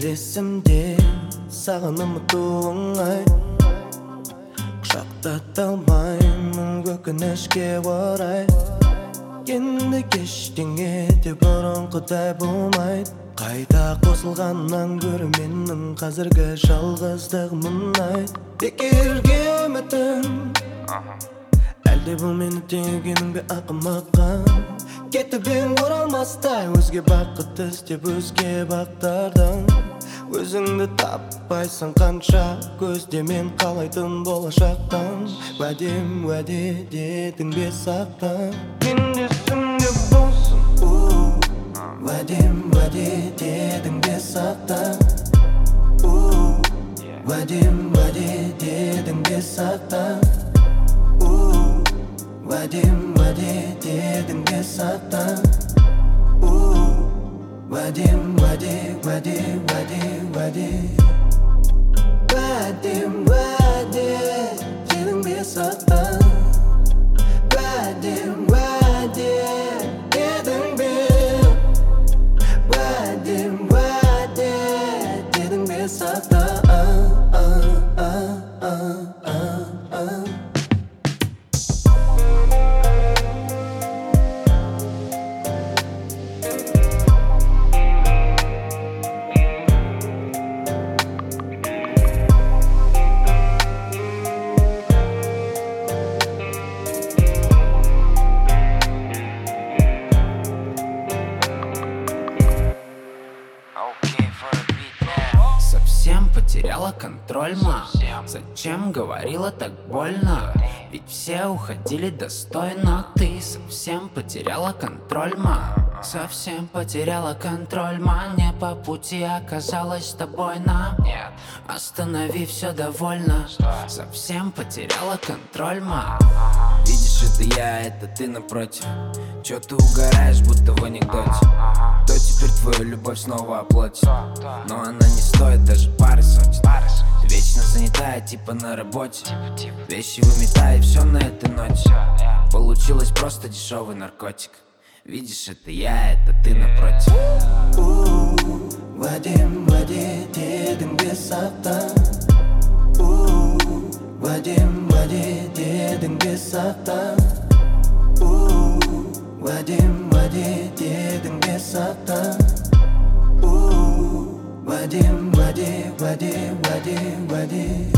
есімде саған ұмыту оңай, құшақтата алмаймын өкінішке орай. Енді ештеңе де бұрынғыдай болмайды. Қайта қосылғаннан гөрі менің қазіргі жалғыздығым ұнайды. Бекерге үмітім, әлде бұл мені теңгенің бе ақымаққа? Кетіп ең оралмастай өзге бақыт іздеп өзге бақтардан. Өзіңді таппайсың қанша көзде мен қалайтын болашақтан. Уәдем уәде дедің бе сақтан, мен есімде болсын. Уәдем уәде дедің бе сақтан. Уәдем уәде дедің бе сақтан. Уәдем уәде дедің бе сақтан. Уәдем уәде уәде уәде уәде. Уәдем уәде дедің бе сақтан. Уәдем уәде дедің бе. Уәдем уәде дедің бе сақтан. Совсем потеряла контроль, ма. Зачем говорила так больно? Ведь все уходили достойно. Ты совсем потеряла контроль, ма. Совсем потеряла контроль, ма. Не по пути оказалась с тобой нам. Нет, останови, все довольно. Совсем потеряла контроль, ма. Видишь, это я, это ты напротив. Чё ты угораешь, будто в анекдоте? Кто теперь твою любовь снова оплатит? Но она не стоит даже пары сотен. Ты вечно занятая, типа на работе. Вещи выметай, все на этой ноте. Получилось просто дешевый наркотик. Видишь, это я, это ты напротив. Уәдем уәде дедің бе сақтан. Уәдем уәде дедің бе сақтан. Уәдем уәде дедің бе сақтан. Уәдем уәде уәде уәде уәде.